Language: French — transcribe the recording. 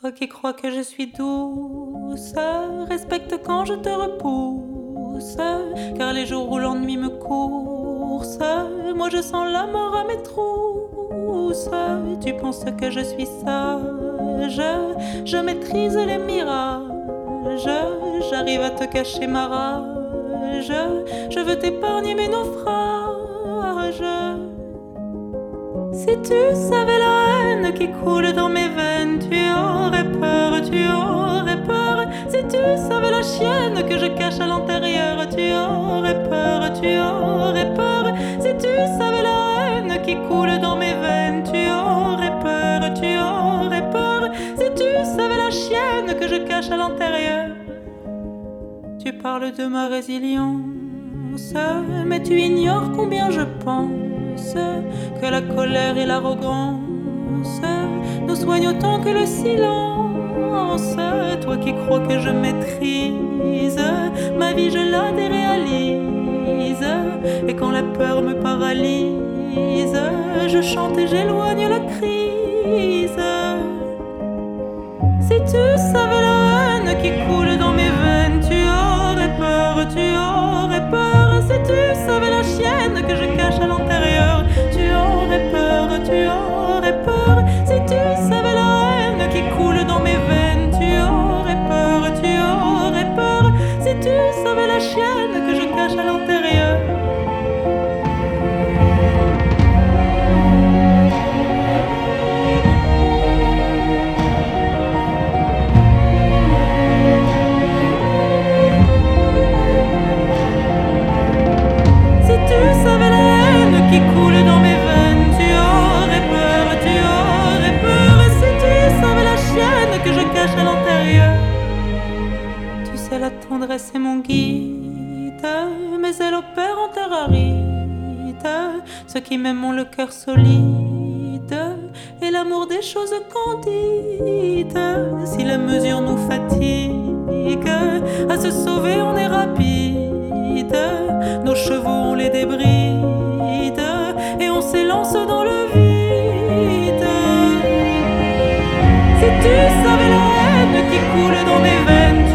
Toi qui crois que je suis douce, respecte quand je te repousse, car les jours où l'ennui me course, moi je sens la mort à mes trousses. Tu penses que je suis sage, je maîtrise les mirages, j'arrive à te cacher ma rage, je veux t'épargner mes naufrages. Si tu savais la haine qui coule dans mes veines, tu aurais peur, tu aurais peur. Si tu savais la chienne que je cache à l'intérieur, tu aurais peur, tu aurais peur. Si tu savais la haine qui coule dans mes veines, tu aurais peur, tu aurais peur. Si tu savais la chienne que je cache à l'intérieur. Tu parles de ma résilience, mais tu ignores combien je pense que la colère et l'arrogance nous soignent autant que le silence. Toi qui crois que je maîtrise ma vie, je la déréalise. Et quand la peur me paralyse, je chante et j'éloigne la crise. Si tu savais la haine qui coule dans mes veines, tu aurais peur, tu aurais peur. Si tu savais la chienne que je cache à l'intérieur, tu aurais peur, tu aurais peur. Si tu savais la haine qui coule dans mes veines, tu aurais peur, tu aurais peur. Si tu savais la chienne que je cache à l'intérieur. Qui coule dans mes veines, tu aurais peur, tu aurais peur. Si tu savais la chienne que je cache à l'intérieur. Tu sais, la tendresse est mon guide, mais elle opère en terre aride. Ceux qui m'aiment ont le cœur solide et l'amour des choses candides. Si la mesure nous fatigue, à se sauver on est rapide. Nos chevaux ont les débris et on s'élance dans le vide. Si tu savais la haine qui coule dans mes veines,